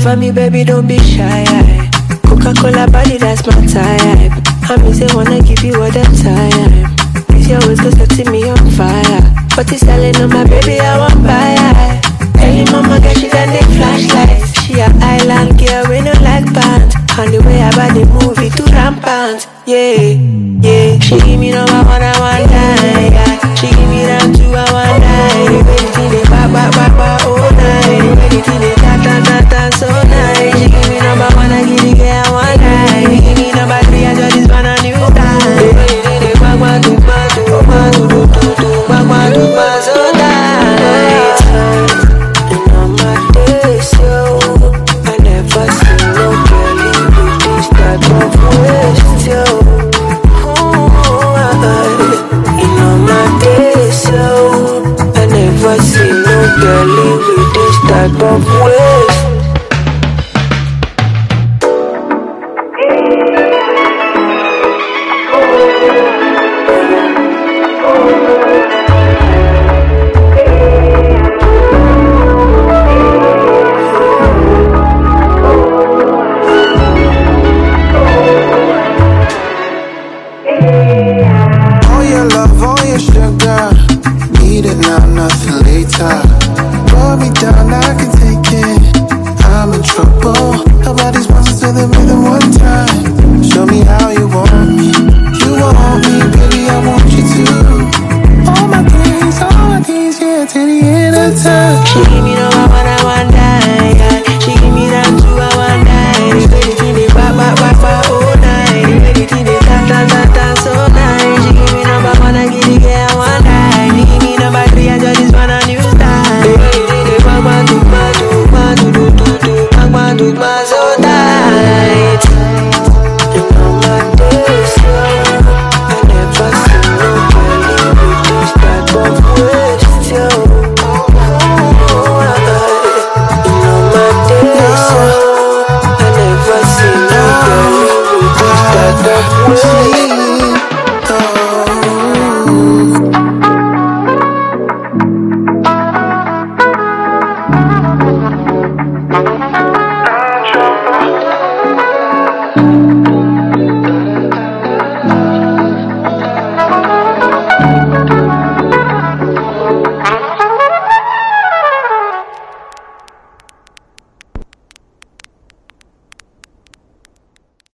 for me, baby, don't be shy. Coca-Cola body, that's my type. I mean, say wanna give you all the time. Cause you always go setting me on fire. But it's selling on my baby, I want buy. Early mama girl, she got the flashlights. She a island girl, we no like pants. On the way about the movie to rampant. Yeah, yeah. She give me number one, I want die. Yeah. She give me down two, I want die. Baby, till they ba ba ba ba all night. Baby, till they ta ta ta ta so nice. She give me number one, I give the girl I want die. Give me number three, I just this one a new time. Baby, till they ba ba do ba do ba do do do do ba ba do ba so nice. And on my days, yo, I never seen no girlie with this type of waist, yo. And on my days, yo, I never seen no girlie with this type of waist. All your love, all your sugar. Need it now, nothing later. Roll me down, I can take it. I'm in trouble. Her body's bouncing to the rhythm one time. Show me how you want me. You want me, baby, I want you too. All my things, yeah, till the end of time. She give me